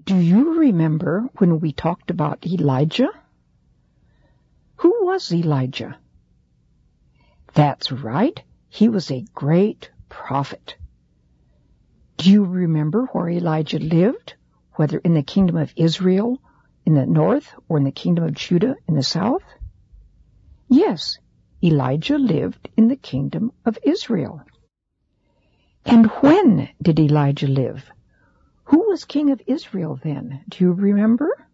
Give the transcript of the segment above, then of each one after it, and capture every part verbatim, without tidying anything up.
Do you remember when we talked about Elijah? Who was Elijah? That's right. He was a great prophet. Do you remember where Elijah lived, whether in the kingdom of Israel in the north or in the kingdom of Judah in the south? Yes, Elijah lived in the kingdom of Israel. And when did Elijah live? Who was king of Israel then? Do you remember?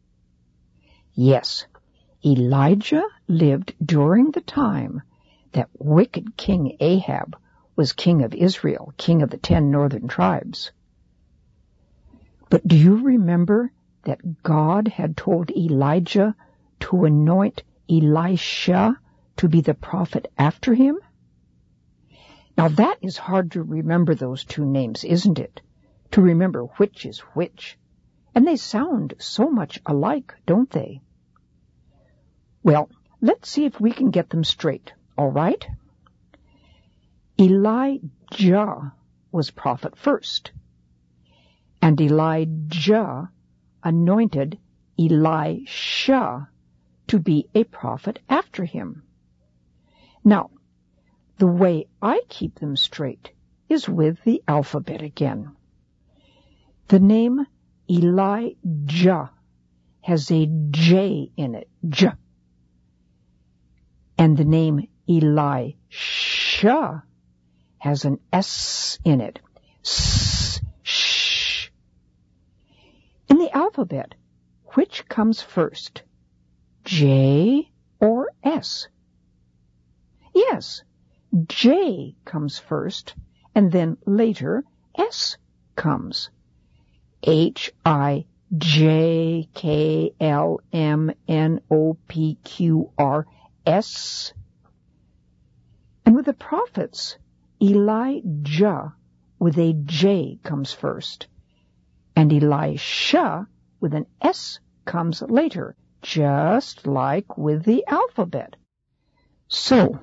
Yes, Elijah lived during the time that wicked King Ahab was king of Israel, king of the ten northern tribes. But do you remember that God had told Elijah to anoint Elisha to be the prophet after him? Now that is hard to remember, those two names, isn't it? To remember which is which. And they sound so much alike, don't they? Well, let's see if we can get them straight, all right? Elijah was prophet first, and Elijah anointed Elisha to be a prophet after him. Now, the way I keep them straight is with the alphabet again. The name Elijah has a J in it, J. And the name Elisha has an S in it, S, sh. In the alphabet, which comes first, J or S? Yes, J comes first, and then later S comes. H I J K L M N O P Q R S. And with the prophets, Elijah with a J comes first, and Elisha with an S comes later, just like with the alphabet. So,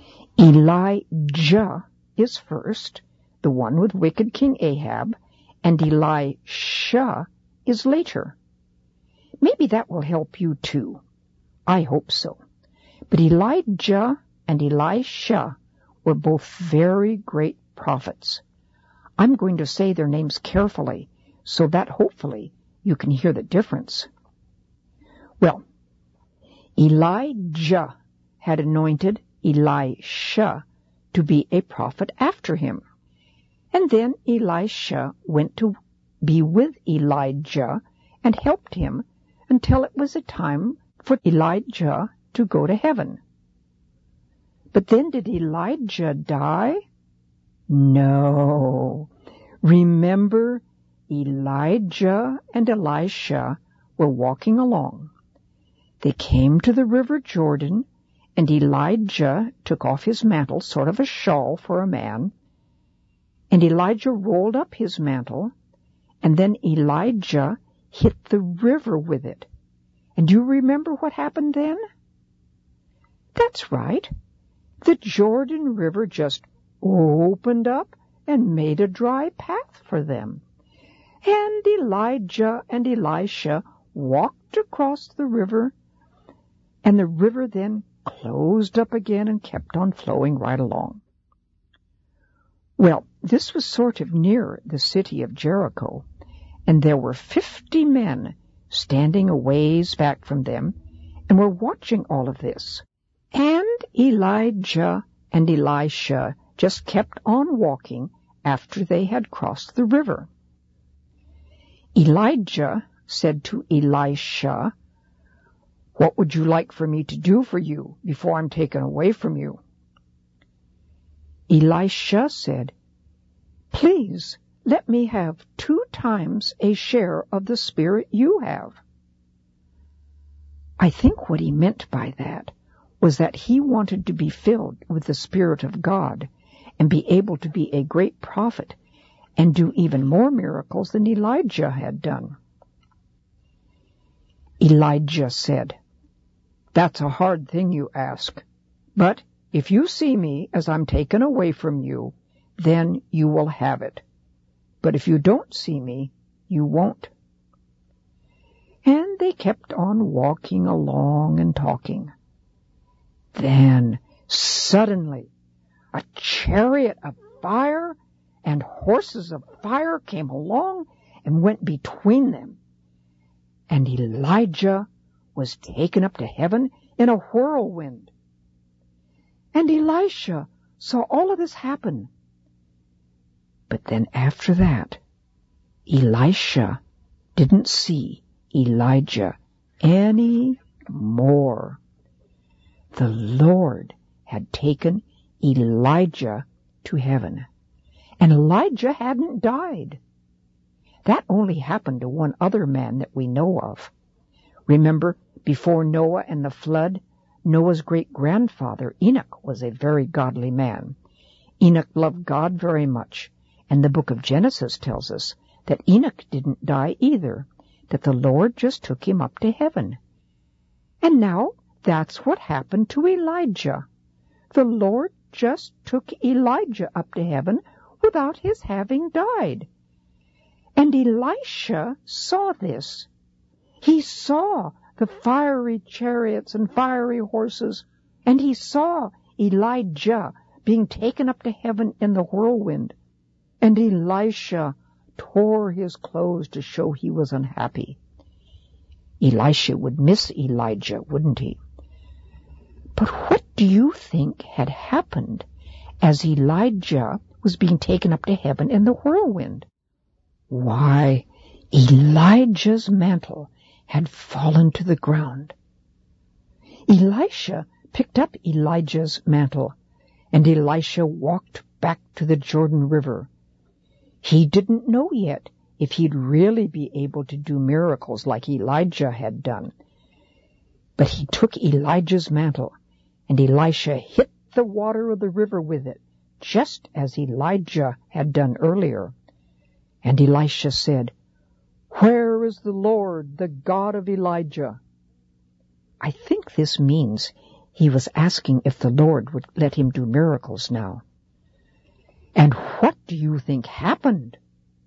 Elijah is first, the one with wicked King Ahab, and Elisha is later. Maybe that will help you too. I hope so. But Elijah and Elisha were both very great prophets. I'm going to say their names carefully so that hopefully you can hear the difference. Well, Elijah had anointed Elisha to be a prophet after him. And then Elisha went to be with Elijah and helped him until it was a time for Elijah to go to heaven. But then did Elijah die? No. Remember, Elijah and Elisha were walking along. They came to the river Jordan, and Elijah took off his mantle, sort of a shawl for a man, and Elijah rolled up his mantle, and then Elijah hit the river with it. And do you remember what happened then? That's right. The Jordan River just opened up and made a dry path for them. And Elijah and Elisha walked across the river, and the river then closed up again and kept on flowing right along. Well, this was sort of near the city of Jericho, and there were fifty men standing a ways back from them and were watching all of this. And Elijah and Elisha just kept on walking after they had crossed the river. Elijah said to Elisha, "What would you like for me to do for you before I'm taken away from you?" Elisha said, "Please let me have two times a share of the Spirit you have." I think what he meant by that was that he wanted to be filled with the Spirit of God and be able to be a great prophet and do even more miracles than Elijah had done. Elijah said, "That's a hard thing you ask, but if you see me as I'm taken away from you, then you will have it. But if you don't see me, you won't." they kept on walking along and talking. Then, suddenly, a chariot of fire and horses of fire came along and went between them. And Elijah was taken up to heaven in a whirlwind. And Elisha saw all of this happen. But then after that, Elisha didn't see Elijah any more. The Lord had taken Elijah to heaven, and Elijah hadn't died. That only happened to one other man that we know of. Remember, before Noah and the flood, Noah's great-grandfather Enoch was a very godly man. Enoch loved God very much, and the book of Genesis tells us that Enoch didn't die either, that the Lord just took him up to heaven. And now that's what happened to Elijah. The Lord just took Elijah up to heaven without his having died. And Elisha saw this. He saw the fiery chariots and fiery horses, and he saw Elijah being taken up to heaven in the whirlwind. And Elisha tore his clothes to show he was unhappy. Elisha would miss Elijah, wouldn't he? But what do you think had happened as Elijah was being taken up to heaven in the whirlwind? Why, Elijah's mantle had fallen to the ground. Elisha picked up Elijah's mantle, and Elisha walked back to the Jordan River. He didn't know yet if he'd really be able to do miracles like Elijah had done. But he took Elijah's mantle, and Elisha hit the water of the river with it, just as Elijah had done earlier. And Elisha said, "Where is the Lord, the God of Elijah?" I think this means he was asking if the Lord would let him do miracles now. And what do you think happened?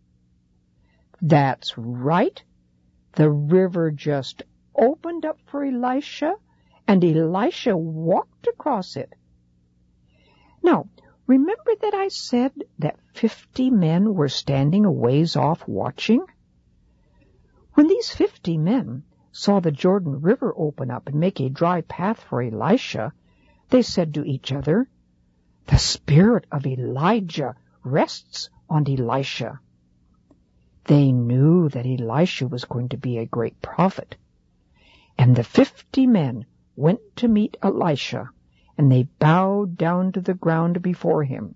That's right. The river just opened up for Elisha, and Elisha walked across it. Now, remember that I said that fifty men were standing a ways off watching? When these fifty men saw the Jordan River open up and make a dry path for Elisha, they said to each other, "The spirit of Elijah rests on Elisha." They knew that Elisha was going to be a great prophet. And the fifty men went to meet Elisha, and they bowed down to the ground before him.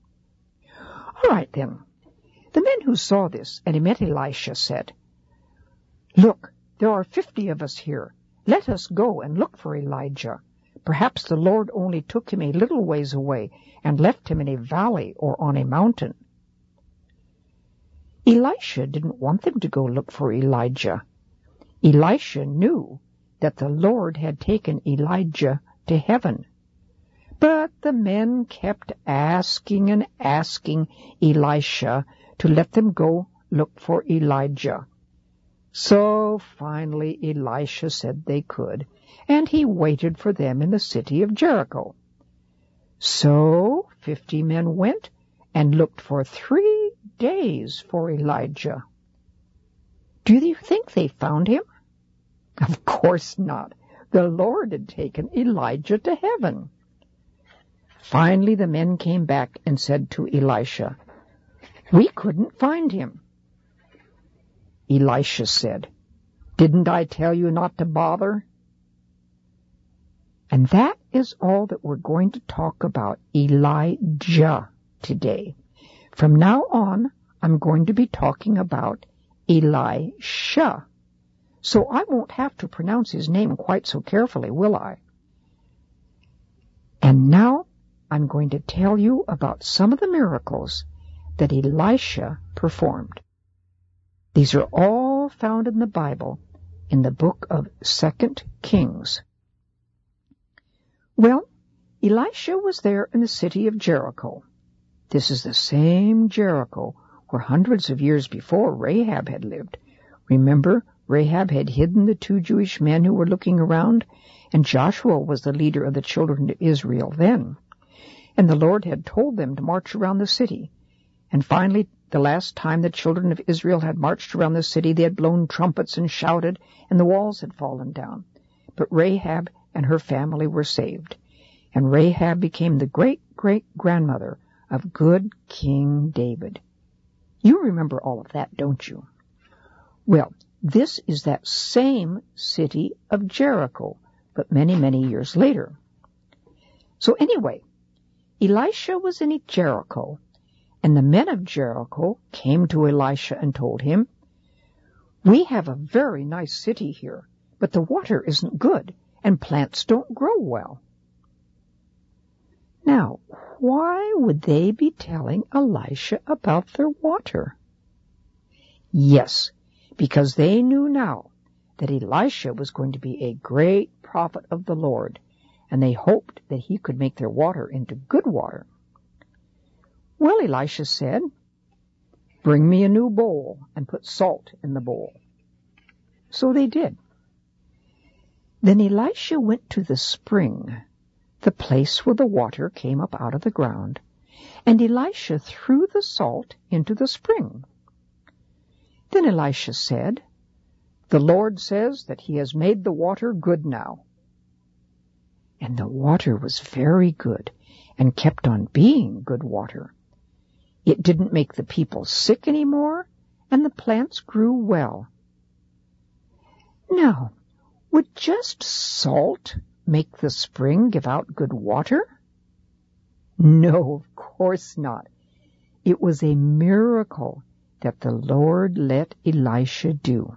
All right, then. The men who saw this and met Elisha said, "Look, there are fifty of us here. Let us go and look for Elijah. Perhaps the Lord only took him a little ways away and left him in a valley or on a mountain." Elisha didn't want them to go look for Elijah. Elisha knew that the Lord had taken Elijah to heaven. But the men kept asking and asking Elisha to let them go look for Elijah. So finally Elisha said they could, and he waited for them in the city of Jericho. So fifty men went and looked for three days for Elijah. Do you think they found him? Of course not. The Lord had taken Elijah to heaven. Finally the men came back and said to Elisha, "We couldn't find him." Elisha said, "Didn't I tell you not to bother?" And that is all that we're going to talk about Elijah today. From now on, I'm going to be talking about Elisha. So I won't have to pronounce his name quite so carefully, will I? And now I'm going to tell you about some of the miracles that Elisha performed. These are all found in the Bible in the book of Second Kings. Well, Elisha was there in the city of Jericho. This is the same Jericho where hundreds of years before Rahab had lived. Remember, Rahab had hidden the two Jewish men who were looking around, and Joshua was the leader of the children of Israel then. And the Lord had told them to march around the city. And finally, the last time the children of Israel had marched around the city, they had blown trumpets and shouted, and the walls had fallen down. But Rahab and her family were saved. And Rahab became the great-great-grandmother of good King David. You remember all of that, don't you? Well, this is that same city of Jericho, but many, many years later. So anyway, Elisha was in Jericho, and the men of Jericho came to Elisha and told him, "We have a very nice city here, but the water isn't good, and plants don't grow well." Now, why would they be telling Elisha about their water? Yes, because they knew now that Elisha was going to be a great prophet of the Lord, and they hoped that he could make their water into good water. Well, Elisha said, "Bring me a new bowl and put salt in the bowl." So they did. Then Elisha went to the spring, the place where the water came up out of the ground, and Elisha threw the salt into the spring. Then Elisha said, "The Lord says that he has made the water good now." And the water was very good and kept on being good water. It didn't make the people sick anymore, and the plants grew well. Now, would just salt make the spring give out good water? No, of course not. It was a miracle that the Lord let Elisha do.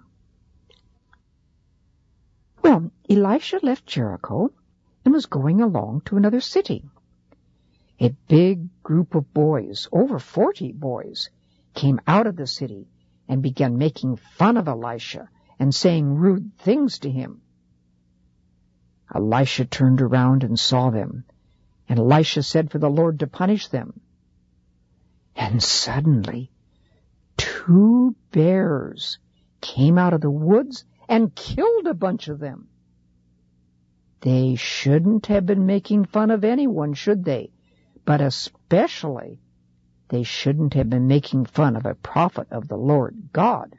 Well, Elisha left Jericho and was going along to another city. A big group of boys, over forty boys, came out of the city and began making fun of Elisha and saying rude things to him. Elisha turned around and saw them, and Elisha said for the Lord to punish them. And suddenly, two bears came out of the woods and killed a bunch of them. They shouldn't have been making fun of anyone, should they? But especially, they shouldn't have been making fun of a prophet of the Lord God.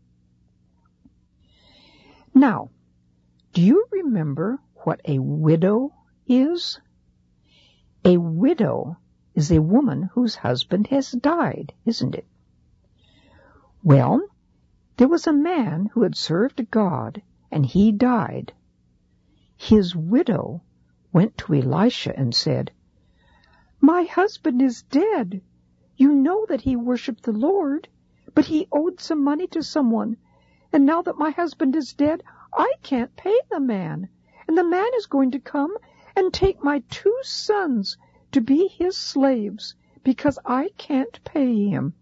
Now, do you remember what a widow is? A widow is a woman whose husband has died, isn't it? Well, there was a man who had served God, and he died. His widow went to Elisha and said, "My husband is dead. You know that he worshipped the Lord, but he owed some money to someone, and now that my husband is dead, I can't pay the man, and the man is going to come and take my two sons to be his slaves, because I can't pay him."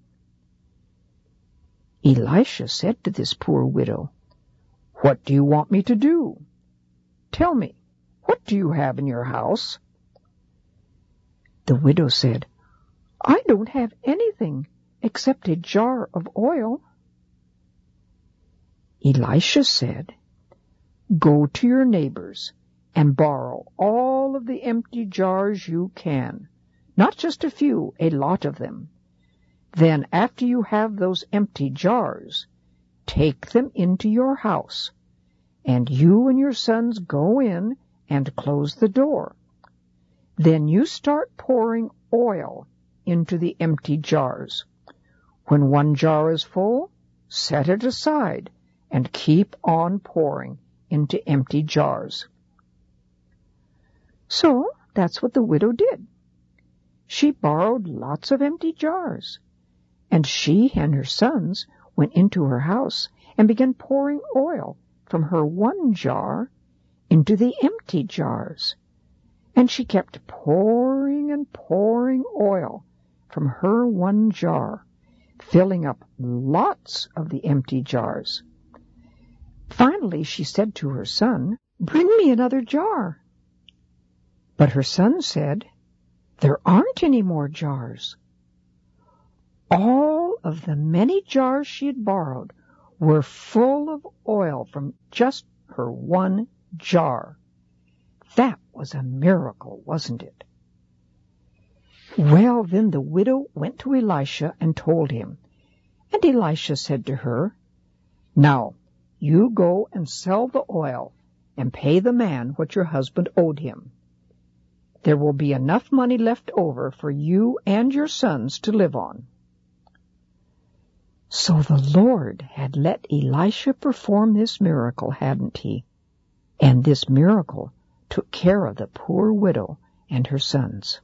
Elisha said to this poor widow, "What do you want me to do? Tell me, what do you have in your house?" The widow said, "I don't have anything except a jar of oil." Elisha said, "Go to your neighbors and borrow all of the empty jars you can, not just a few, a lot of them. Then, after you have those empty jars, take them into your house, and you and your sons go in and close the door. Then you start pouring oil into the empty jars. When one jar is full, set it aside and keep on pouring into empty jars." So that's what the widow did. She borrowed lots of empty jars, and she and her sons went into her house and began pouring oil from her one jar into the empty jars. And she kept pouring and pouring oil from her one jar, filling up lots of the empty jars. Finally, she said to her son, "Bring me another jar." But her son said, "There aren't any more jars." All of the many jars she had borrowed were full of oil from just her one jar. That was a miracle, wasn't it? Well, then the widow went to Elisha and told him. And Elisha said to her, "Now, you go and sell the oil and pay the man what your husband owed him. There will be enough money left over for you and your sons to live on." So the Lord had let Elisha perform this miracle, hadn't he? And this miracle took care of the poor widow and her sons.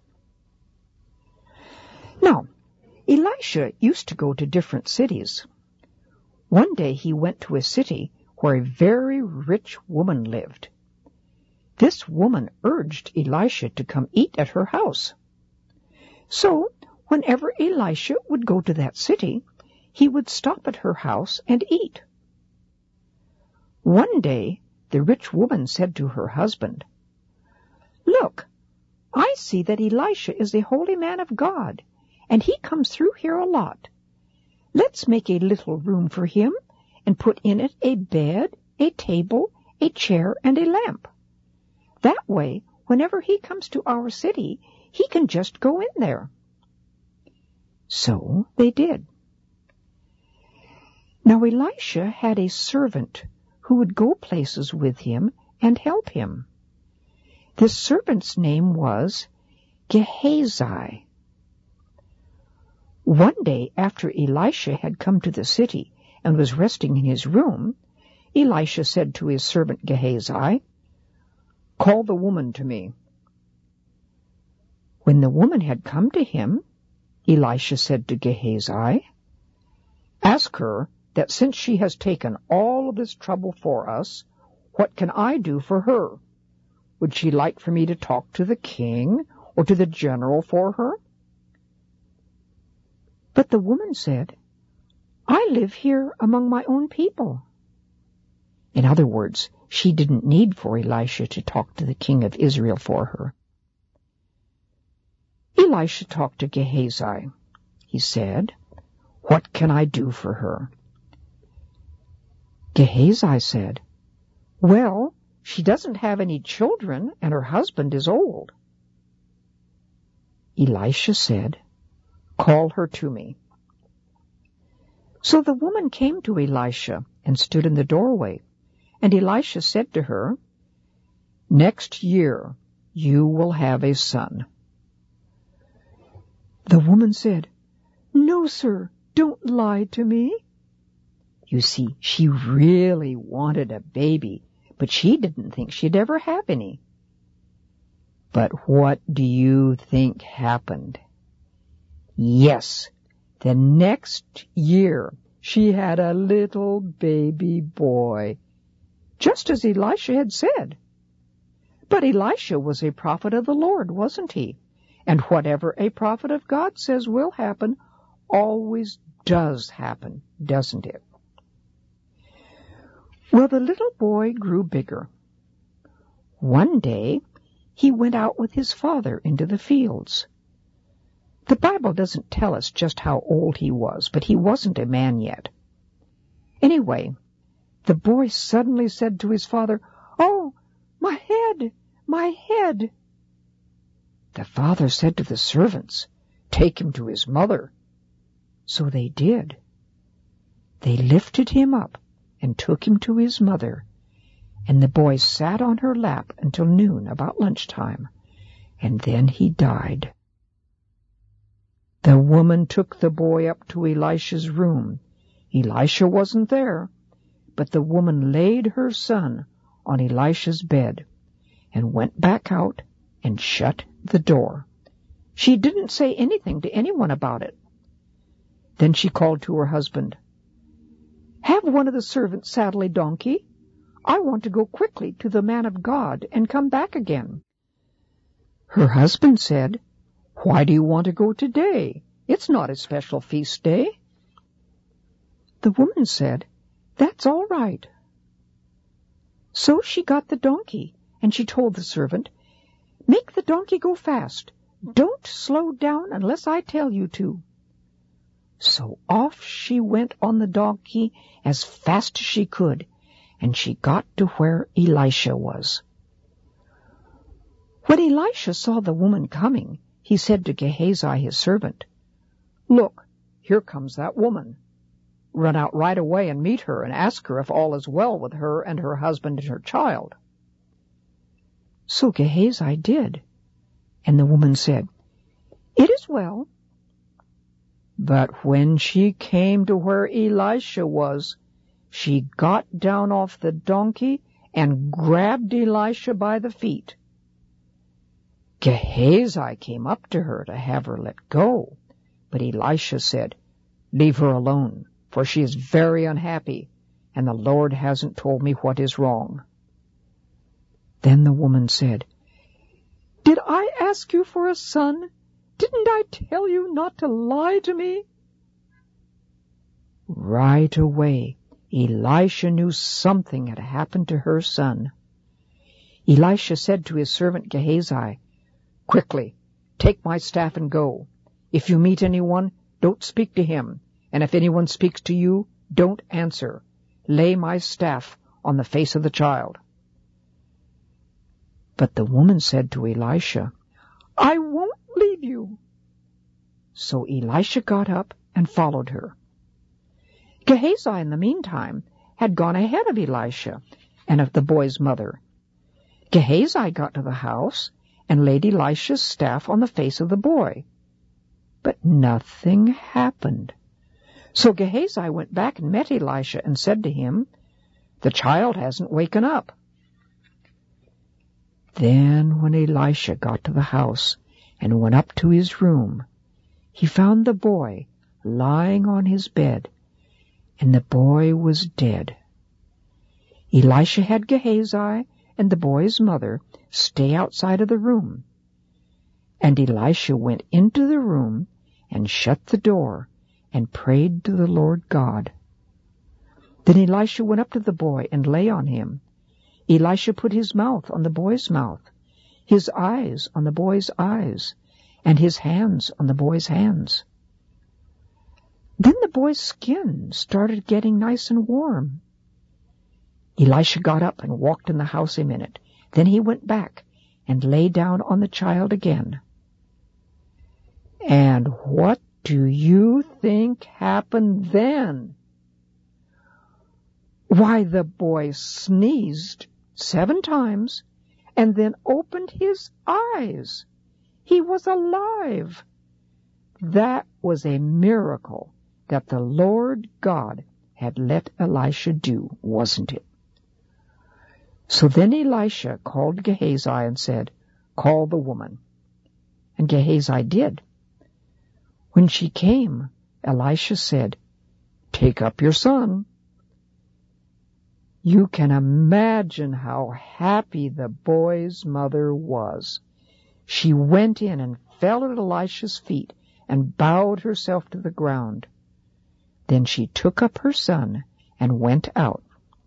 Now, Elisha used to go to different cities. One day he went to a city where a very rich woman lived. This woman urged Elisha to come eat at her house. So, whenever Elisha would go to that city, he would stop at her house and eat. One day, the rich woman said to her husband, "Look, I see that Elisha is a holy man of God, and he comes through here a lot. Let's make a little room for him and put in it a bed, a table, a chair, and a lamp. That way, whenever he comes to our city, he can just go in there." So they did. Now Elisha had a servant who would go places with him and help him. This servant's name was Gehazi. One day after Elisha had come to the city and was resting in his room, Elisha said to his servant Gehazi, "Call the woman to me." When the woman had come to him, Elisha said to Gehazi, "Ask her that since she has taken all of this trouble for us, what can I do for her? Would she like for me to talk to the king or to the general for her?" But the woman said, "I live here among my own people." In other words, she didn't need for Elisha to talk to the king of Israel for her. Elisha talked to Gehazi. He said, "What can I do for her?" Gehazi said, "Well, she doesn't have any children, and her husband is old." Elisha said, "Call her to me." So the woman came to Elisha and stood in the doorway, and Elisha said to her, "Next year you will have a son." The woman said, "No, sir, don't lie to me." You see, she really wanted a baby, but she didn't think she'd ever have any. But what do you think happened? Yes, the next year she had a little baby boy, just as Elisha had said. But Elisha was a prophet of the Lord, wasn't he? And whatever a prophet of God says will happen always does happen, doesn't it? Well, the little boy grew bigger. One day, he went out with his father into the fields. The Bible doesn't tell us just how old he was, but he wasn't a man yet. Anyway, the boy suddenly said to his father, "Oh, my head, my head." The father said to the servants, "Take him to his mother." So they did. They lifted him up and took him to his mother, and the boy sat on her lap until noon, about lunchtime, and then he died. The woman took the boy up to Elisha's room. Elisha wasn't there, but the woman laid her son on Elisha's bed and went back out and shut the door. She didn't say anything to anyone about it. Then she called to her husband, "Have one of the servants saddle a donkey. I want to go quickly to the man of God and come back again." Her husband said, "Why do you want to go today? It's not a special feast day." The woman said, "That's all right." So she got the donkey, and she told the servant, "Make the donkey go fast. Don't slow down unless I tell you to." So off she went on the donkey as fast as she could, and she got to where Elisha was. When Elisha saw the woman coming, he said to Gehazi his servant, "Look, here comes that woman. Run out right away and meet her, and ask her if all is well with her and her husband and her child." So Gehazi did, and the woman said, "It is well." But when she came to where Elisha was, she got down off the donkey and grabbed Elisha by the feet. Gehazi came up to her to have her let go, but Elisha said, "Leave her alone, for she is very unhappy, and the Lord hasn't told me what is wrong." Then the woman said, "Did I ask you for a son? Didn't I tell you not to lie to me?" Right away, Elisha knew something had happened to her son. Elisha said to his servant Gehazi, "Quickly, take my staff and go. If you meet anyone, don't speak to him, and if anyone speaks to you, don't answer. Lay my staff on the face of the child." But the woman said to Elisha, "I won't leave you." So Elisha got up and followed her. Gehazi, in the meantime, had gone ahead of Elisha and of the boy's mother. Gehazi got to the house and laid Elisha's staff on the face of the boy. But nothing happened. So Gehazi went back and met Elisha and said to him, "The child hasn't waken up." Then when Elisha got to the house and went up to his room, he found the boy lying on his bed, and the boy was dead. Elisha had Gehazi and the boy's mother stay outside of the room, and Elisha went into the room and shut the door and prayed to the Lord God. Then Elisha went up to the boy and lay on him. Elisha put his mouth on the boy's mouth, his eyes on the boy's eyes, and his hands on the boy's hands. Then the boy's skin started getting nice and warm. Elisha got up and walked in the house a minute. Then he went back and lay down on the child again. And what do you think happened then? Why, the boy sneezed seven times and then opened his eyes. He was alive. That was a miracle that the Lord God had let Elisha do, wasn't it? So then Elisha called Gehazi and said, "Call the woman." And Gehazi did. When she came, Elisha said, "Take up your son." You can imagine how happy the boy's mother was. She went in and fell at Elisha's feet and bowed herself to the ground. Then she took up her son and went out.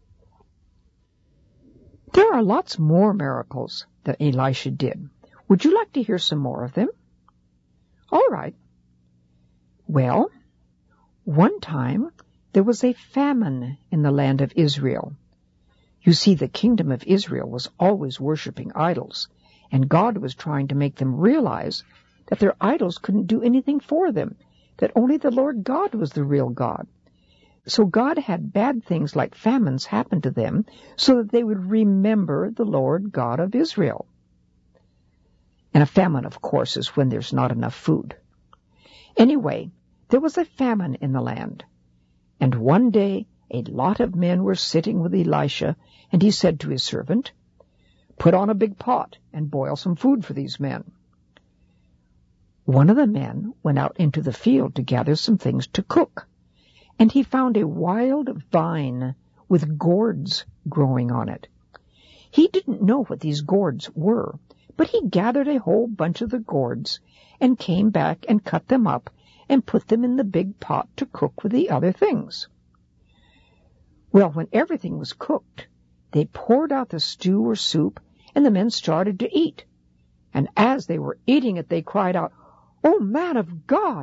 There are lots more miracles that Elisha did. Would you like to hear some more of them? All right. Well, one time there was a famine in the land of Israel. You see, the kingdom of Israel was always worshiping idols, and God was trying to make them realize that their idols couldn't do anything for them, that only the Lord God was the real God. So God had bad things like famines happen to them so that they would remember the Lord God of Israel. And a famine, of course, is when there's not enough food. Anyway, there was a famine in the land, and one day a lot of men were sitting with Elisha, and he said to his servant, "Put on a big pot and boil some food for these men." One of the men went out into the field to gather some things to cook, and he found a wild vine with gourds growing on it. He didn't know what these gourds were, but he gathered a whole bunch of the gourds and came back and cut them up and put them in the big pot to cook with the other things. Well, when everything was cooked, they poured out the stew or soup, and the men started to eat. And as they were eating it, they cried out, "Oh, man of God, this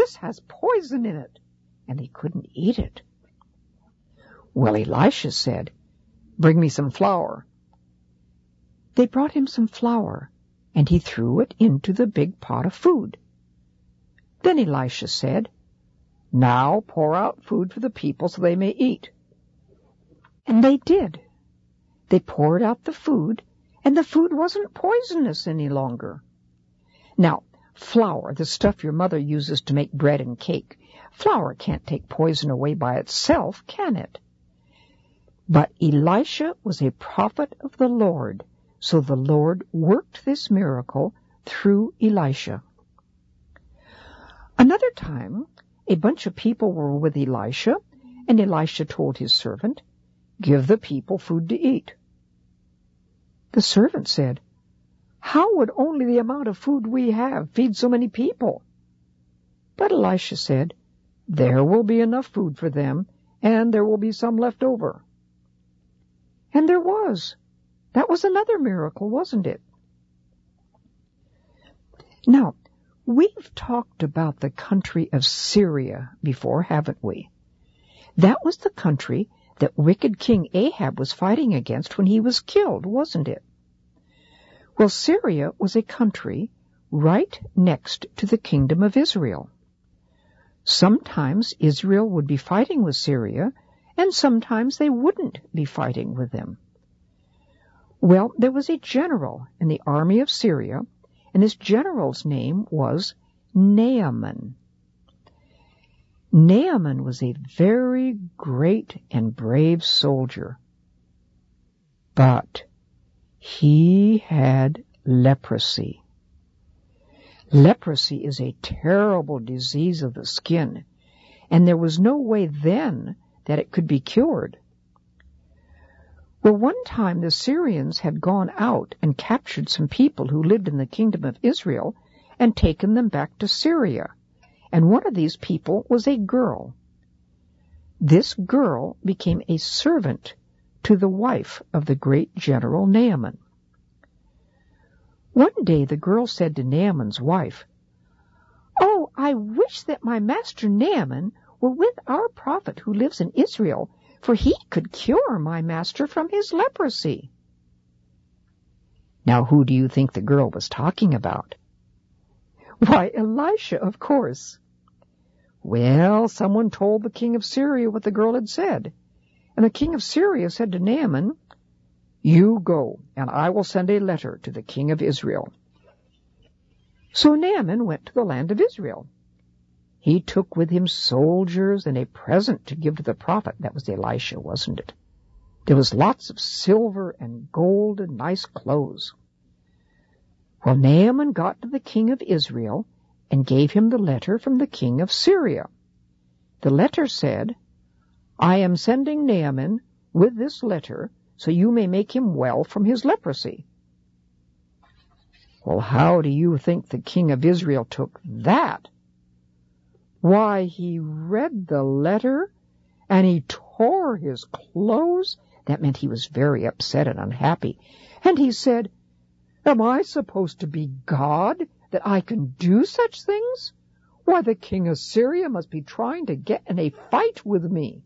"This has poison in it," and they couldn't eat it. Well, Elisha said, "Bring me some flour." They brought him some flour, and he threw it into the big pot of food. Then Elisha said, "Now pour out food for the people so they may eat." And they did. They poured out the food, and the food wasn't poisonous any longer. Now, flour, the stuff your mother uses to make bread and cake, flour can't take poison away by itself, can it? But Elisha was a prophet of the Lord, so the Lord worked this miracle through Elisha. Another time, a bunch of people were with Elisha, and Elisha told his servant, "Give the people food to eat." The servant said, "How would only the amount of food we have feed so many people?" But Elisha said, "There will be enough food for them, and there will be some left over." And there was. That was another miracle, wasn't it? Now, we've talked about the country of Syria before, haven't we? That was the country that wicked King Ahab was fighting against when he was killed, wasn't it? Well, Syria was a country right next to the kingdom of Israel. Sometimes Israel would be fighting with Syria, and sometimes they wouldn't be fighting with them. Well, there was a general in the army of Syria, and this general's name was Naaman. Naaman was a very great and brave soldier, but he had leprosy. Leprosy is a terrible disease of the skin, and there was no way then that it could be cured. Well, one time the Syrians had gone out and captured some people who lived in the kingdom of Israel and taken them back to Syria, and one of these people was a girl. This girl became a servant to the wife of the great general Naaman. One day the girl said to Naaman's wife, "Oh, I wish that my master Naaman were with our prophet who lives in Israel, for he could cure my master from his leprosy." Now, who do you think the girl was talking about? Why, Elisha, of course. Well, someone told the king of Syria what the girl had said, and the king of Syria said to Naaman, "You go, and I will send a letter to the king of Israel." So Naaman went to the land of Israel. He took with him soldiers and a present to give to the prophet. That was Elisha, wasn't it? There was lots of silver and gold and nice clothes. Well, Naaman got to the king of Israel and gave him the letter from the king of Syria. The letter said, "I am sending Naaman with this letter so you may make him well from his leprosy." Well, how do you think the king of Israel took that? Why, he read the letter, and he tore his clothes. That meant he was very upset and unhappy. And he said, "Am I supposed to be God, that I can do such things? Why, the king of Syria must be trying to get in a fight with me."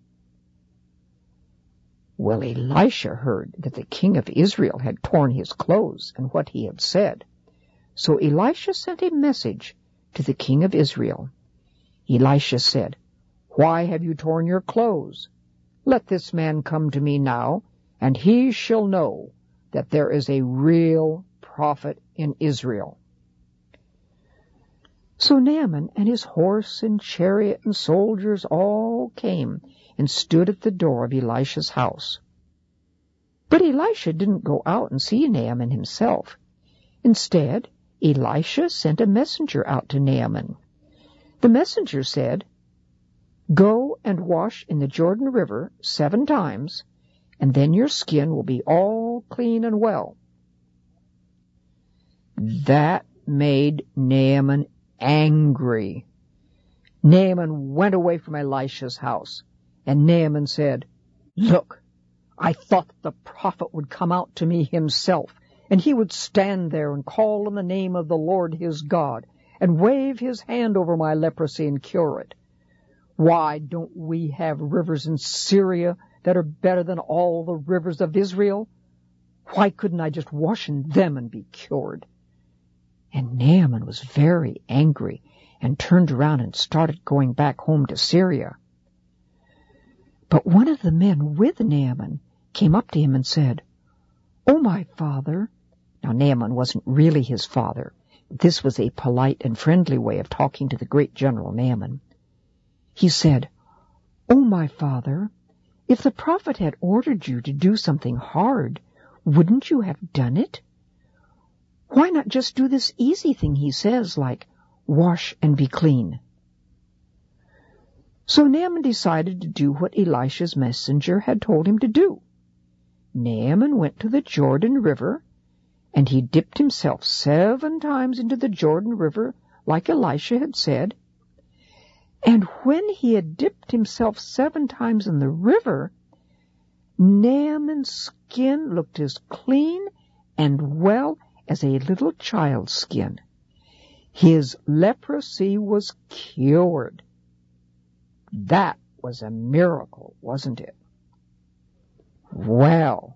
Well, Elisha heard that the king of Israel had torn his clothes and what he had said. So Elisha sent a message to the king of Israel. Elisha said, "Why have you torn your clothes? Let this man come to me now, and he shall know that there is a real prophet in Israel." So Naaman and his horse and chariot and soldiers all came and stood at the door of Elisha's house. But Elisha didn't go out and see Naaman himself. Instead, Elisha sent a messenger out to Naaman. The messenger said, "Go and wash in the Jordan River seven times, and then your skin will be all clean and well." That made Naaman angry. Naaman went away from Elisha's house, and Naaman said, "Look, I thought the prophet would come out to me himself, and he would stand there and call on the name of the Lord his God, and wave his hand over my leprosy and cure it. Why don't we have rivers in Syria that are better than all the rivers of Israel? Why couldn't I just wash in them and be cured?" And Naaman was very angry and turned around and started going back home to Syria. But one of the men with Naaman came up to him and said, "Oh, my father." Now, Naaman wasn't really his father. This was a polite and friendly way of talking to the great general Naaman. He said, "Oh, my father, if the prophet had ordered you to do something hard, wouldn't you have done it? Why not just do this easy thing he says, like wash and be clean?" So Naaman decided to do what Elisha's messenger had told him to do. Naaman went to the Jordan River, and he dipped himself seven times into the Jordan River, like Elisha had said. And when he had dipped himself seven times in the river, Naaman's skin looked as clean and well as a little child's skin. His leprosy was cured. That was a miracle, wasn't it? Well,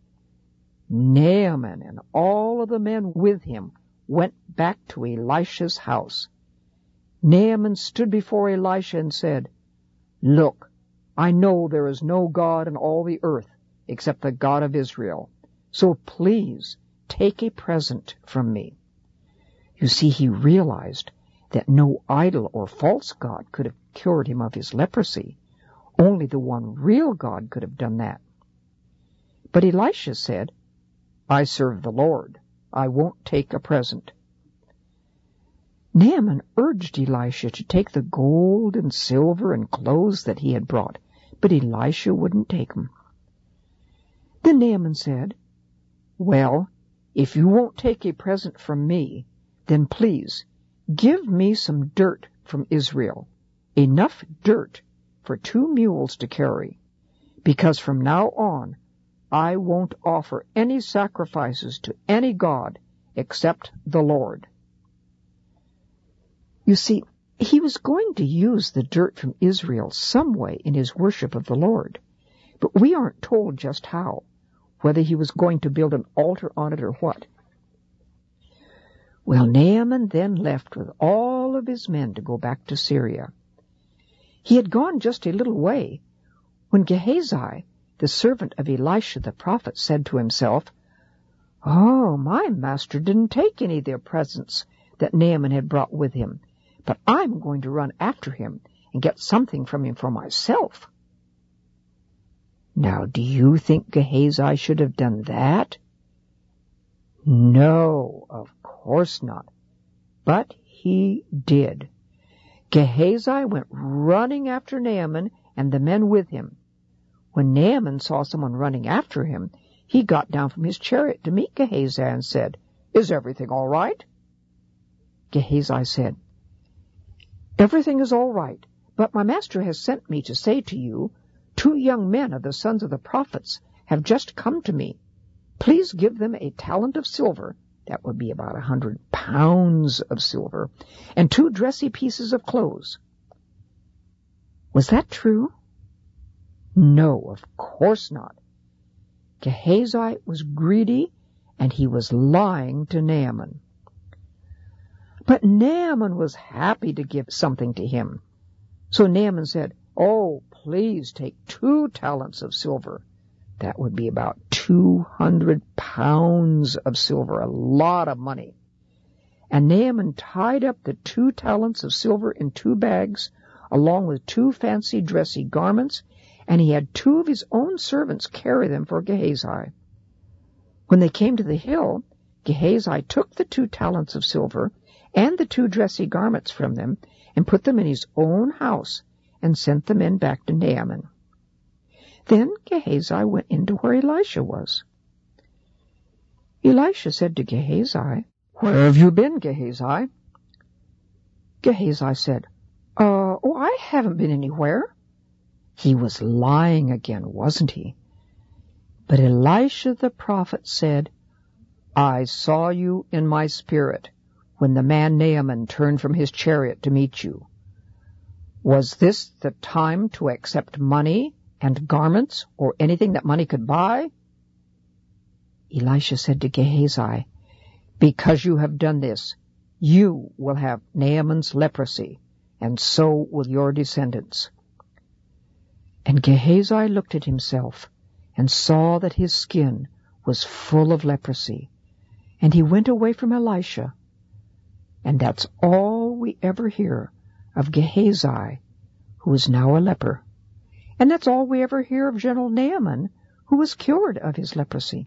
Naaman and all of the men with him went back to Elisha's house. Naaman stood before Elisha and said, "Look, I know there is no God in all the earth except the God of Israel, so please take a present from me." You see, he realized that no idol or false god could have cured him of his leprosy. Only the one real God could have done that. But Elisha said, "I serve the Lord. I won't take a present." Naaman urged Elisha to take the gold and silver and clothes that he had brought, but Elisha wouldn't take them. Then Naaman said, "Well, if you won't take a present from me, then please give me some dirt from Israel, enough dirt for two mules to carry, because from now on I won't offer any sacrifices to any god except the Lord." You see, he was going to use the dirt from Israel some way in his worship of the Lord, but we aren't told just how, whether he was going to build an altar on it or what. Well, Naaman then left with all of his men to go back to Syria. He had gone just a little way when Gehazi, the servant of Elisha the prophet, said to himself, "Oh, my master didn't take any of the presents that Naaman had brought with him, but I'm going to run after him and get something from him for myself." Now, do you think Gehazi should have done that? No, of course not. But he did. Gehazi went running after Naaman and the men with him. When Naaman saw someone running after him, he got down from his chariot to meet Gehazi and said, "Is everything all right?" Gehazi said, "Everything is all right, but my master has sent me to say to you, two young men of the sons of the prophets have just come to me. Please give them a talent of silver," that would be about a hundred pounds of silver, "and two dressy pieces of clothes." Was that true? No, of course not. Gehazi was greedy, and he was lying to Naaman. But Naaman was happy to give something to him. So Naaman said, "Oh, please take two talents of silver." That would be about two hundred pounds of silver, a lot of money. And Naaman tied up the two talents of silver in two bags, along with two fancy dressy garments, and he had two of his own servants carry them for Gehazi. When they came to the hill, Gehazi took the two talents of silver and the two dressy garments from them and put them in his own house and sent the men back to Naaman. Then Gehazi went into where Elisha was. Elisha said to Gehazi, "Where have you been, Gehazi?" Gehazi said, Uh, oh, I haven't been anywhere." He was lying again, wasn't he? But Elisha the prophet said, "I saw you in my spirit when the man Naaman turned from his chariot to meet you? Was this the time to accept money and garments or anything that money could buy?" Elisha said to Gehazi, "Because you have done this, you will have Naaman's leprosy, and so will your descendants." And Gehazi looked at himself and saw that his skin was full of leprosy, and he went away from Elisha. And that's all we ever hear of Gehazi, who is now a leper. And that's all we ever hear of General Naaman, who was cured of his leprosy.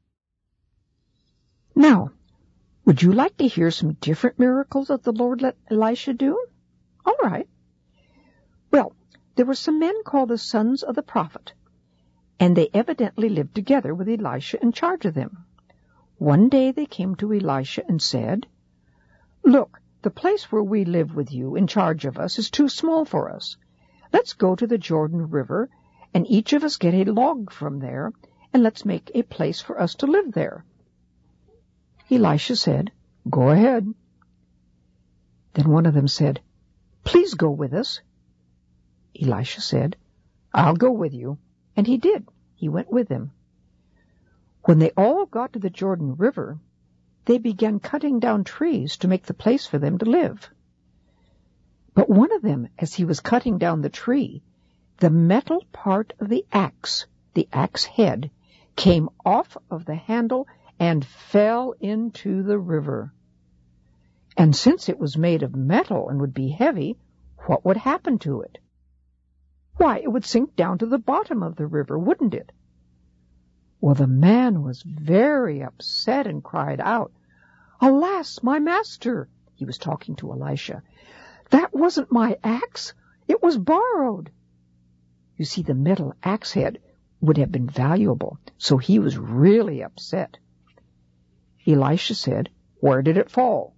Now, would you like to hear some different miracles that the Lord let Elisha do? All right. Well, there were some men called the sons of the prophet, and they evidently lived together with Elisha in charge of them. One day they came to Elisha and said, "Look, the place where we live with you in charge of us is too small for us. Let's go to the Jordan River, and each of us get a log from there, and let's make a place for us to live there." Elisha said, "Go ahead." Then one of them said, "Please go with us." Elisha said, "I'll go with you." And he did. He went with them. When they all got to the Jordan River, they began cutting down trees to make the place for them to live. But one of them, as he was cutting down the tree, the metal part of the axe, the axe head, came off of the handle and fell into the river. And since it was made of metal and would be heavy, what would happen to it? Why, it would sink down to the bottom of the river, wouldn't it? Well, the man was very upset and cried out, "Alas, my master!" He was talking to Elisha. "That wasn't my axe. It was borrowed." You see, the metal axe head would have been valuable, so he was really upset. Elisha said, "Where did it fall?"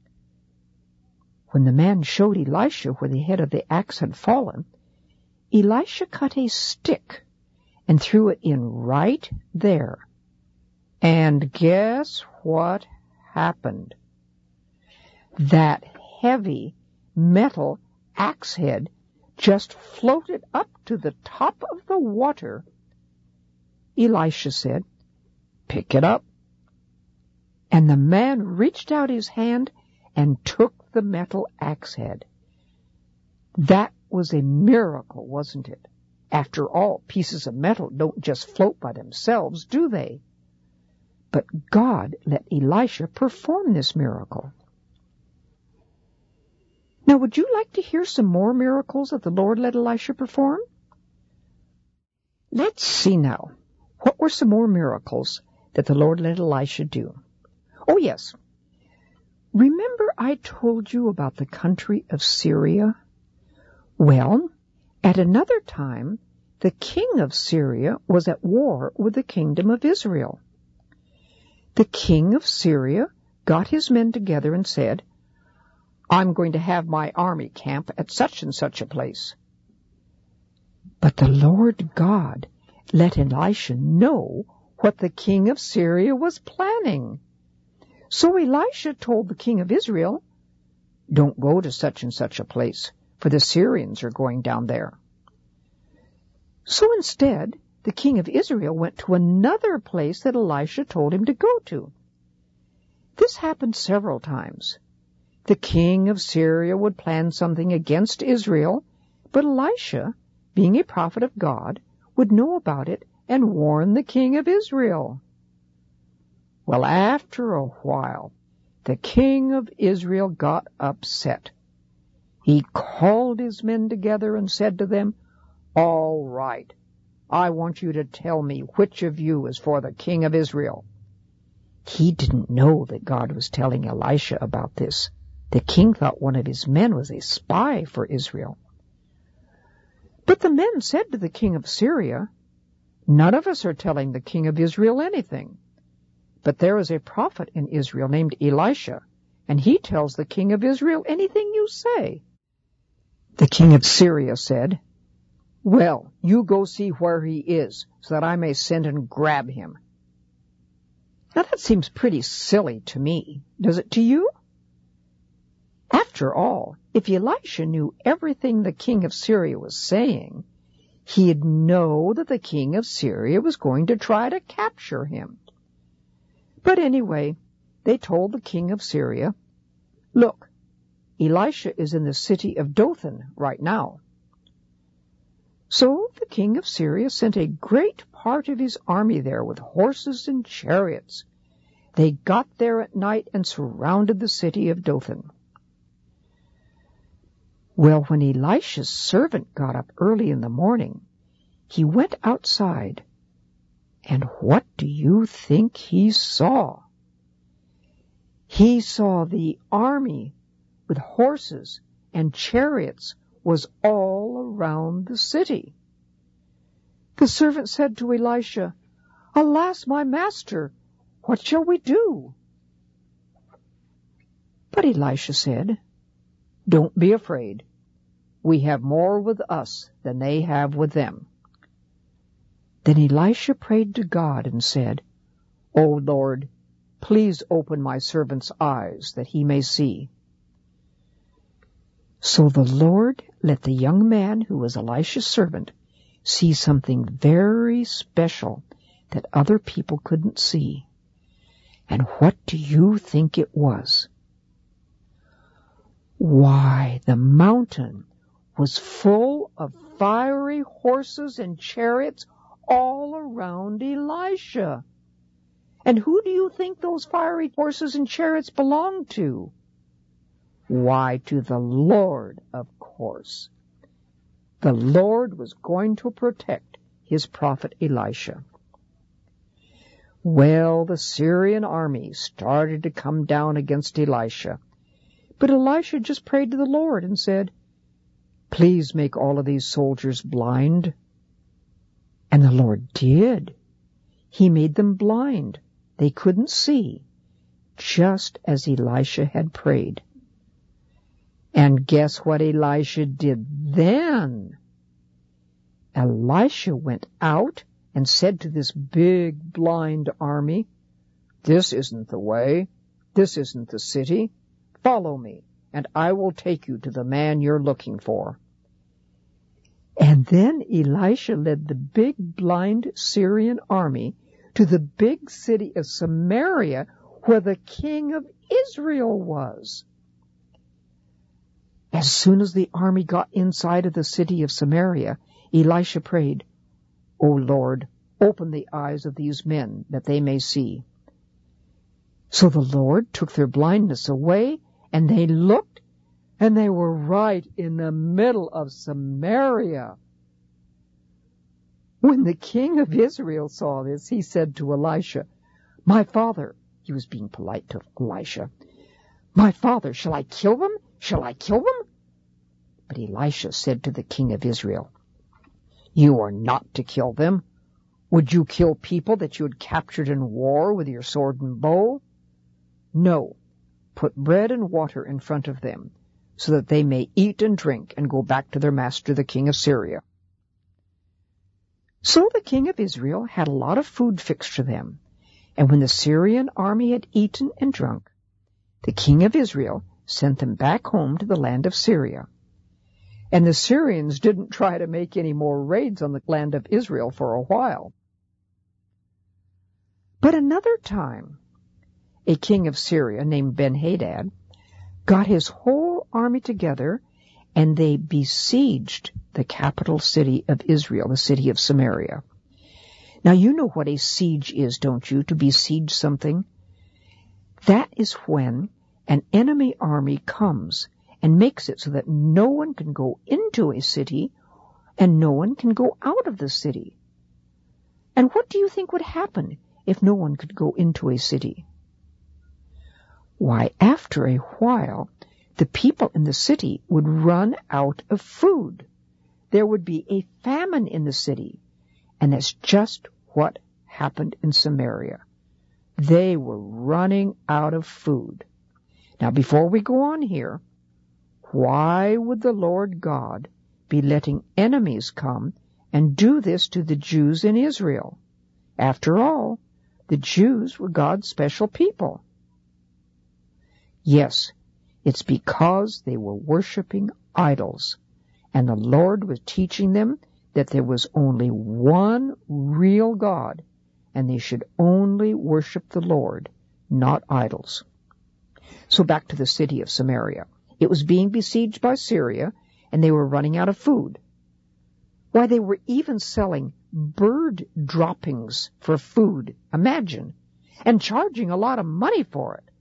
When the man showed Elisha where the head of the axe had fallen, Elisha cut a stick and threw it in right there. And guess what happened? That heavy metal axe head just floated up to the top of the water. Elisha said, "Pick it up." And the man reached out his hand and took the metal axe head. That was a miracle, wasn't it? After all, pieces of metal don't just float by themselves, do they? But God let Elisha perform this miracle. Now, would you like to hear some more miracles that the Lord let Elisha perform? Let's see now. What were some more miracles that the Lord let Elisha do? Oh, yes. Remember I told you about the country of Syria? Well, at another time, the king of Syria was at war with the kingdom of Israel. The king of Syria got his men together and said, "I'm going to have my army camp at such and such a place." But the Lord God let Elisha know what the king of Syria was planning. So Elisha told the king of Israel, "Don't go to such and such a place, for the Syrians are going down there." So instead, the king of Israel went to another place that Elisha told him to go to. This happened several times. The king of Syria would plan something against Israel, but Elisha, being a prophet of God, would know about it and warn the king of Israel. Well, after a while, the king of Israel got upset. He called his men together and said to them, "All right, I want you to tell me which of you is for the king of Israel." He didn't know that God was telling Elisha about this. The king thought one of his men was a spy for Israel. But the men said to the king of Syria, "None of us are telling the king of Israel anything. But there is a prophet in Israel named Elisha, and he tells the king of Israel anything you say." The king of Syria said, "Well, you go see where he is, so that I may send and grab him." Now that seems pretty silly to me. Does it to you? After all, if Elisha knew everything the king of Syria was saying, he'd know that the king of Syria was going to try to capture him. But anyway, they told the king of Syria, "Look, Elisha is in the city of Dothan right now." So the king of Syria sent a great part of his army there with horses and chariots. They got there at night and surrounded the city of Dothan. Well, when Elisha's servant got up early in the morning, he went outside, and what do you think he saw? He saw the army with horses and chariots was all around the city. The servant said to Elisha, "Alas, my master, what shall we do?" But Elisha said, "Don't be afraid. We have more with us than they have with them." Then Elisha prayed to God and said, "O Lord, please open my servant's eyes that he may see." So the Lord let the young man who was Elisha's servant see something very special that other people couldn't see. And what do you think it was? Why, the mountain was full of fiery horses and chariots all around Elisha. And who do you think those fiery horses and chariots belonged to? Why, to the Lord, of course. The Lord was going to protect his prophet Elisha. Well, the Syrian army started to come down against Elisha. But Elisha just prayed to the Lord and said, "Please make all of these soldiers blind." And the Lord did. He made them blind. They couldn't see, just as Elisha had prayed. And guess what Elisha did then? Elisha went out and said to this big blind army, "This isn't the way. This isn't the city. Follow me, and I will take you to the man you're looking for." And then Elisha led the big blind Syrian army to the big city of Samaria, where the king of Israel was. As soon as the army got inside of the city of Samaria, Elisha prayed, "O Lord, open the eyes of these men that they may see." So the Lord took their blindness away, and they looked, and they were right in the middle of Samaria. When the king of Israel saw this, he said to Elisha, "My father," he was being polite to Elisha, "my father, shall I kill them? Shall I kill them?" But Elisha said to the king of Israel, "You are not to kill them. Would you kill people that you had captured in war with your sword and bow? No, put bread and water in front of them, so that they may eat and drink and go back to their master, the king of Syria." So the king of Israel had a lot of food fixed for them, and when the Syrian army had eaten and drunk, the king of Israel sent them back home to the land of Syria. And the Syrians didn't try to make any more raids on the land of Israel for a while. But another time, a king of Syria named Ben-Hadad got his whole army together, and they besieged the capital city of Israel, the city of Samaria. Now, you know what a siege is, don't you, to besiege something? That is when an enemy army comes and makes it so that no one can go into a city and no one can go out of the city. And what do you think would happen if no one could go into a city? Why, after a while, the people in the city would run out of food. There would be a famine in the city, and that's just what happened in Samaria. They were running out of food. Now, before we go on here, why would the Lord God be letting enemies come and do this to the Jews in Israel? After all, the Jews were God's special people. Yes, It's because they were worshiping idols, and the Lord was teaching them that there was only one real God, and they should only worship the Lord, not idols. So back to the city of Samaria. It was being besieged by Syria, and they were running out of food. Why, they were even selling bird droppings for food, imagine, and charging a lot of money for it.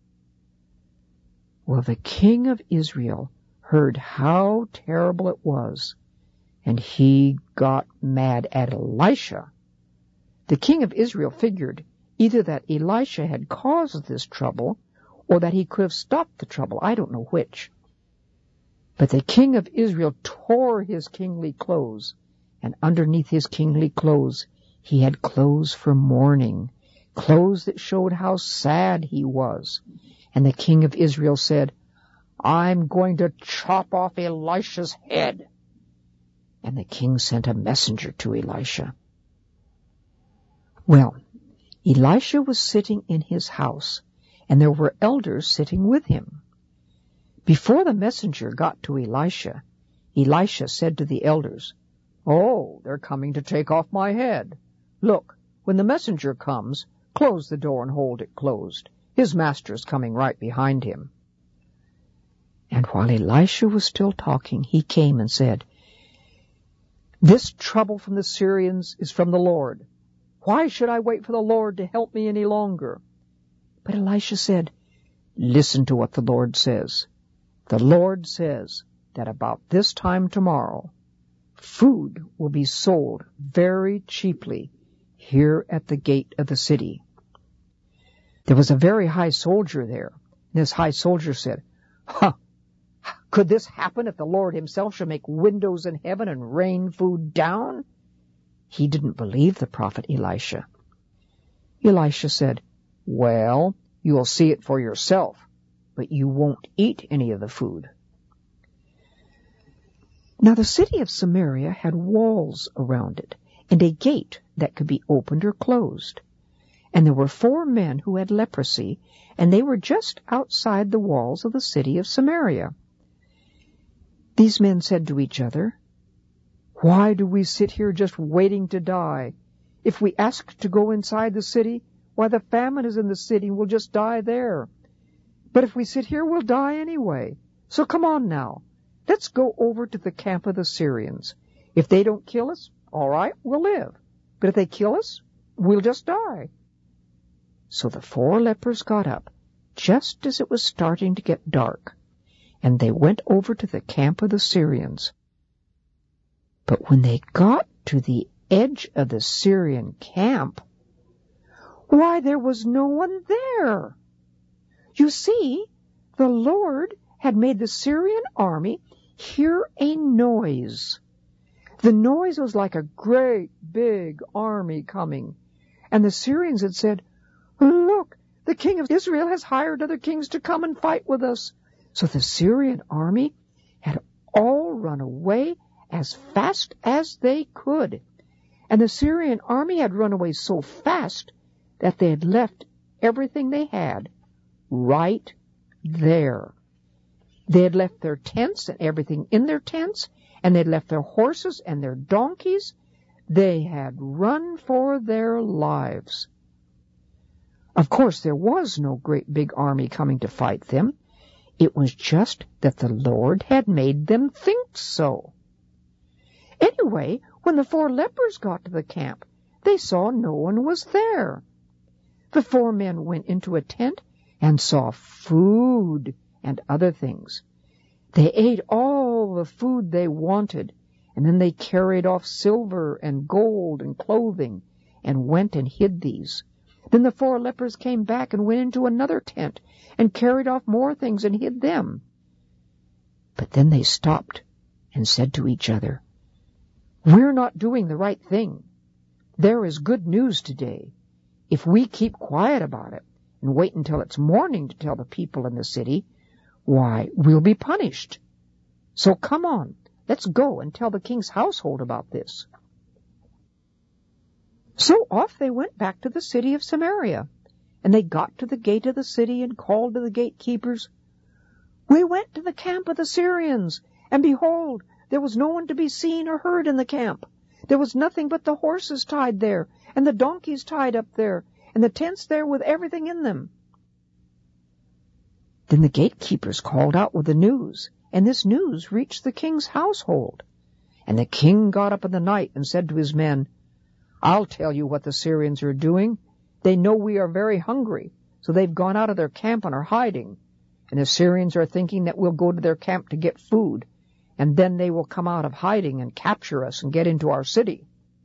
Well, the king of Israel heard how terrible it was, and he got mad at Elisha. The king of Israel figured either that Elisha had caused this trouble or that he could have stopped the trouble. I don't know which. But the king of Israel tore his kingly clothes, and underneath his kingly clothes he had clothes for mourning, clothes that showed how sad he was. And the king of Israel said, "I'm going to chop off Elisha's head." And the king sent a messenger to Elisha. Well, Elisha was sitting in his house, and there were elders sitting with him. Before the messenger got to Elisha, Elisha said to the elders, "Oh, they're coming to take off my head. Look, when the messenger comes, close the door and hold it closed. His master is coming right behind him." And while Elisha was still talking, he came and said, "This trouble from the Syrians is from the Lord. Why should I wait for the Lord to help me any longer?" But Elisha said, "Listen to what the Lord says. The Lord says that about this time tomorrow, food will be sold very cheaply here at the gate of the city." There was a very high soldier there, and this high soldier said, "Huh! Could this happen if the Lord himself should make windows in heaven and rain food down?" He didn't believe the prophet Elisha. Elisha said, "Well, you'll see it for yourself, but you won't eat any of the food." Now the city of Samaria had walls around it, and a gate that could be opened or closed. And there were four men who had leprosy, and they were just outside the walls of the city of Samaria. These men said to each other, "Why do we sit here just waiting to die? If we ask to go inside the city, why, the famine is in the city and we'll just die there. But if we sit here, we'll die anyway. So come on now. Let's go over to the camp of the Syrians. If they don't kill us, all right, we'll live. But if they kill us, we'll just die." So the four lepers got up just as it was starting to get dark, and they went over to the camp of the Syrians. But when they got to the edge of the Syrian camp, why, there was no one there. You see, the Lord had made the Syrian army hear a noise. The noise was like a great big army coming, and the Syrians had said, "Look, the king of Israel has hired other kings to come and fight with us." So the Syrian army had all run away as fast as they could. And the Syrian army had run away so fast that they had left everything they had right there. They had left their tents and everything in their tents, and they had left their horses and their donkeys. They had run for their lives. Of course, there was no great big army coming to fight them. It was just that the Lord had made them think so. Anyway, when the four lepers got to the camp, they saw no one was there. The four men went into a tent and saw food and other things. They ate all the food they wanted, and then they carried off silver and gold and clothing and went and hid these. Then the four lepers came back and went into another tent and carried off more things and hid them. But then they stopped and said to each other, "We're not doing the right thing. There is good news today. If we keep quiet about it and wait until it's morning to tell the people in the city, why, we'll be punished. So come on, let's go and tell the king's household about this." So off they went back to the city of Samaria, and they got to the gate of the city and called to the gatekeepers, "We went to the camp of the Syrians, and behold, there was no one to be seen or heard in the camp. There was nothing but the horses tied there, and the donkeys tied up there, and the tents there with everything in them." Then the gatekeepers called out with the news, and this news reached the king's household. And the king got up in the night and said to his men, "I'll tell you what the Syrians are doing. They know we are very hungry, so they've gone out of their camp and are hiding. And the Syrians are thinking that we'll go to their camp to get food, and then they will come out of hiding and capture us and get into our city."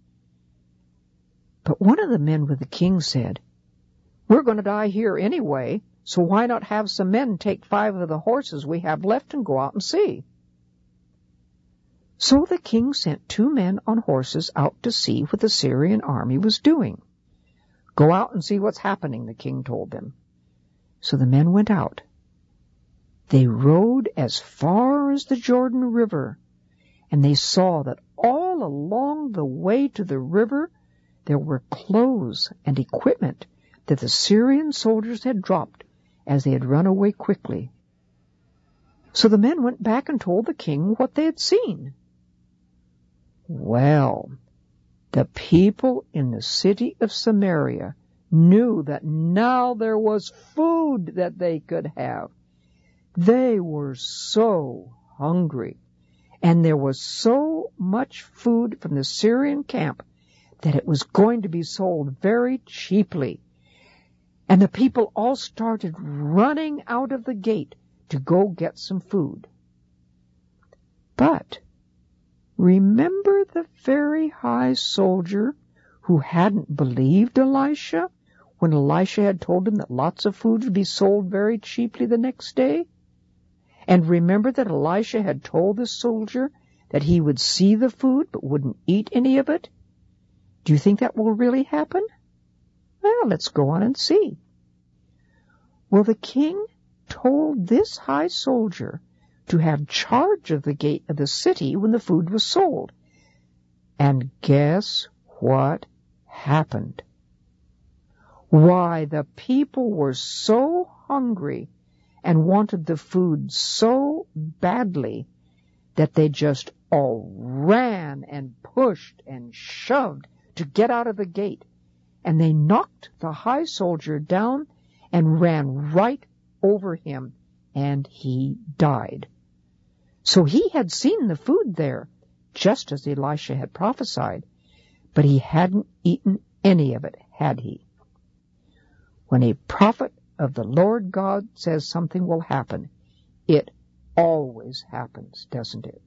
But one of the men with the king said, "We're going to die here anyway, so why not have some men take five of the horses we have left and go out and see?" So the king sent two men on horses out to see what the Syrian army was doing. "Go out and see what's happening," the king told them. So the men went out. They rode as far as the Jordan River, and they saw that all along the way to the river there were clothes and equipment that the Syrian soldiers had dropped as they had run away quickly. So the men went back and told the king what they had seen. Well, the people in the city of Samaria knew that now there was food that they could have. They were so hungry, and there was so much food from the Syrian camp that it was going to be sold very cheaply. And the people all started running out of the gate to go get some food. But remember the very high soldier who hadn't believed Elisha when Elisha had told him that lots of food would be sold very cheaply the next day? And remember that Elisha had told the soldier that he would see the food but wouldn't eat any of it? Do you think that will really happen? Well, let's go on and see. Well, the king told this high soldier to have charge of the gate of the city when the food was sold. And guess what happened? Why, the people were so hungry and wanted the food so badly that they just all ran and pushed and shoved to get out of the gate, and they knocked the high soldier down and ran right over him, and he died. So he had seen the food there, just as Elisha had prophesied, but he hadn't eaten any of it, had he? When a prophet of the Lord God says something will happen, it always happens, doesn't it?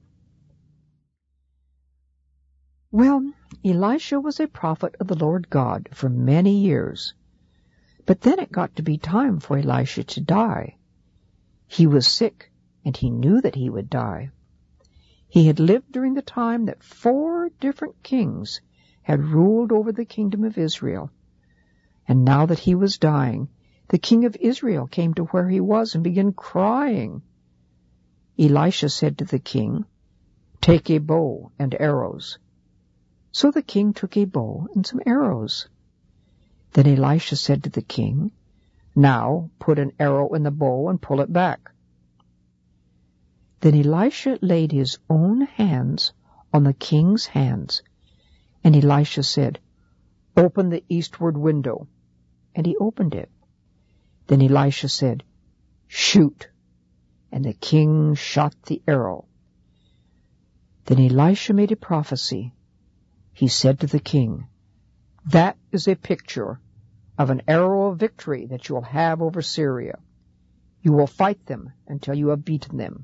Well, Elisha was a prophet of the Lord God for many years, but then it got to be time for Elisha to die. He was sick, and he knew that he would die. He had lived during the time that four different kings had ruled over the kingdom of Israel, and now that he was dying, the king of Israel came to where he was and began crying. Elisha said to the king, "Take a bow and arrows." So the king took a bow and some arrows. Then Elisha said to the king, "Now put an arrow in the bow and pull it back." Then Elisha laid his own hands on the king's hands, and Elisha said, "Open the eastward window." And he opened it. Then Elisha said, "Shoot." And the king shot the arrow. Then Elisha made a prophecy. He said to the king, "That is a picture of an arrow of victory that you will have over Syria. You will fight them until you have beaten them."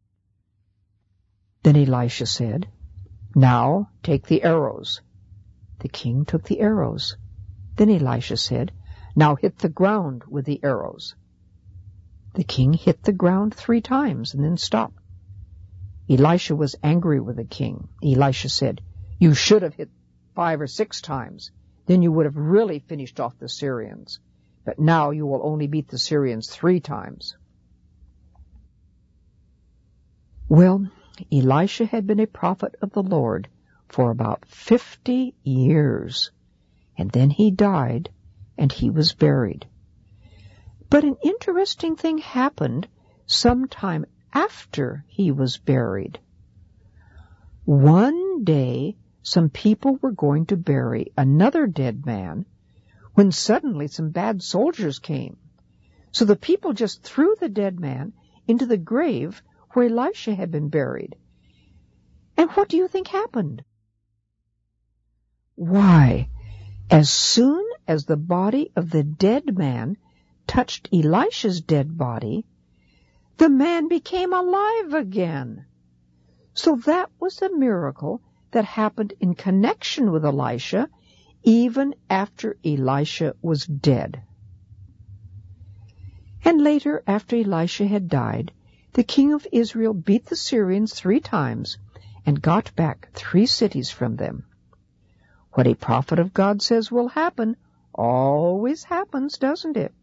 Then Elisha said, "Now take the arrows." The king took the arrows. Then Elisha said, "Now hit the ground with the arrows." The king hit the ground three times and then stopped. Elisha was angry with the king. Elisha said, "You should have hit five or six times. Then you would have really finished off the Syrians. But now you will only beat the Syrians three times." Well, Elisha had been a prophet of the Lord for about fifty years, and then he died, and he was buried. But an interesting thing happened sometime after he was buried. One day, some people were going to bury another dead man when suddenly some bad soldiers came. So the people just threw the dead man into the grave where Elisha had been buried. And what do you think happened? Why, as soon as the body of the dead man touched Elisha's dead body, the man became alive again. So that was the miracle that happened in connection with Elisha, even after Elisha was dead. And later, after Elisha had died, the king of Israel beat the Syrians three times and got back three cities from them. What a prophet of God says will happen always happens, doesn't it?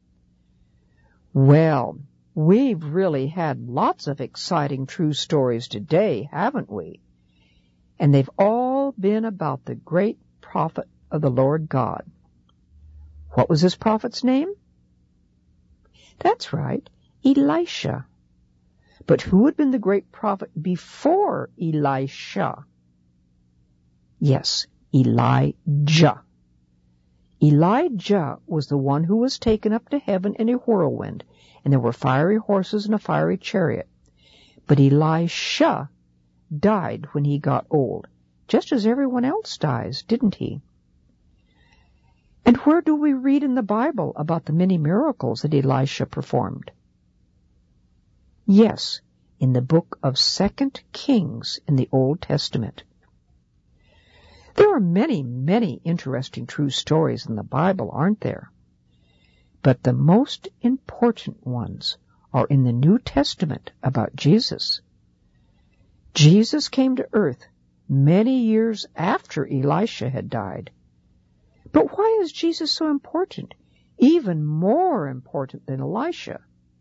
Well, we've really had lots of exciting true stories today, haven't we? And they've all been about the great prophet of the Lord God. What was this prophet's name? That's right, Elisha. But who had been the great prophet before Elisha? Yes, Elijah. Elijah was the one who was taken up to heaven in a whirlwind, and there were fiery horses and a fiery chariot. But Elisha died when he got old, just as everyone else dies, didn't he? And where do we read in the Bible about the many miracles that Elisha performed? Yes, in the book of Second Kings in the Old Testament. There are many, many interesting true stories in the Bible, aren't there? But the most important ones are in the New Testament about Jesus. Jesus came to earth many years after Elisha had died. But why is Jesus so important, even more important than Elisha?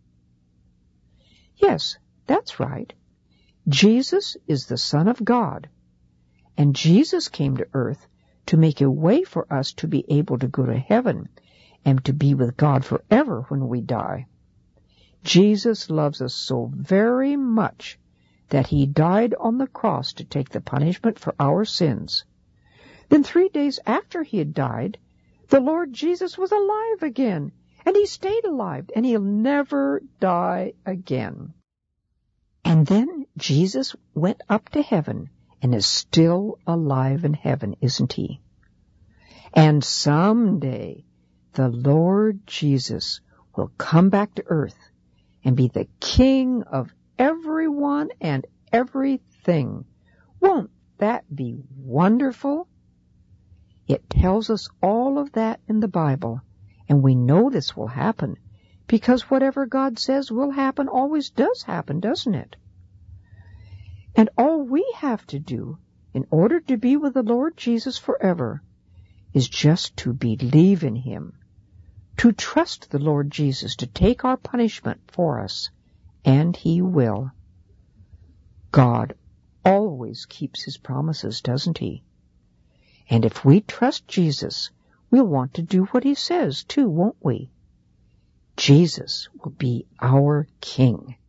Yes, that's right. Jesus is the Son of God, and Jesus came to earth to make a way for us to be able to go to heaven and to be with God forever when we die. Jesus loves us so very much that he died on the cross to take the punishment for our sins. Then three days after he had died, the Lord Jesus was alive again, and he stayed alive, and he'll never die again. And then Jesus went up to heaven and is still alive in heaven, isn't he? And someday the Lord Jesus will come back to earth and be the King of everyone and everything. Won't that be wonderful? It tells us all of that in the Bible, and we know this will happen, because whatever God says will happen always does happen, doesn't it? And all we have to do in order to be with the Lord Jesus forever is just to believe in him, to trust the Lord Jesus to take our punishment for us, and he will. God always keeps his promises, doesn't he? And if we trust Jesus, we'll want to do what he says too, won't we? Jesus will be our King.